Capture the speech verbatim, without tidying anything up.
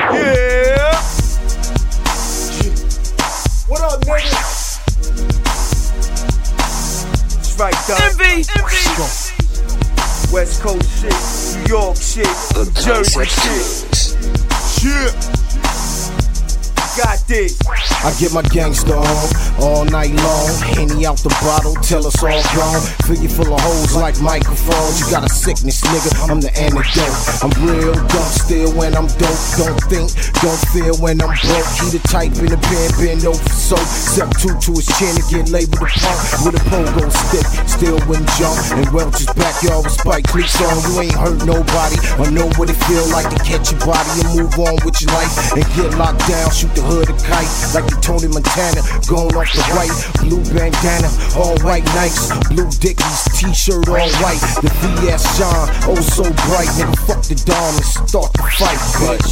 Yeah. What up, nigga? That's right, dog. Envy. Envy. West Coast shit, New York shit, Jersey shit. Shit. Got this. I get my gangsta on all night long. Henny out the bottle, tell us all gone. Figure full of hoes like microphones. You got a sickness, nigga, I'm the antidote. I'm real, don't steal when I'm dope. Don't think, don't feel when I'm broke. He the type in the band, bend over for soap. Step two to his chin and get labeled a punk with a pogo stick. Still wouldn't jump. And Welch's backyard with Spike Cleats on. You ain't hurt nobody. I know what it feel like to catch your body and move on with your life and get locked down. Shoot the hood a kite like the Tony Montana, going off the white, blue bandana, all white Nikes, blue Dickies, t-shirt all white, the V S shine, oh so bright, nigga fuck the dawn and start the fight, bitch.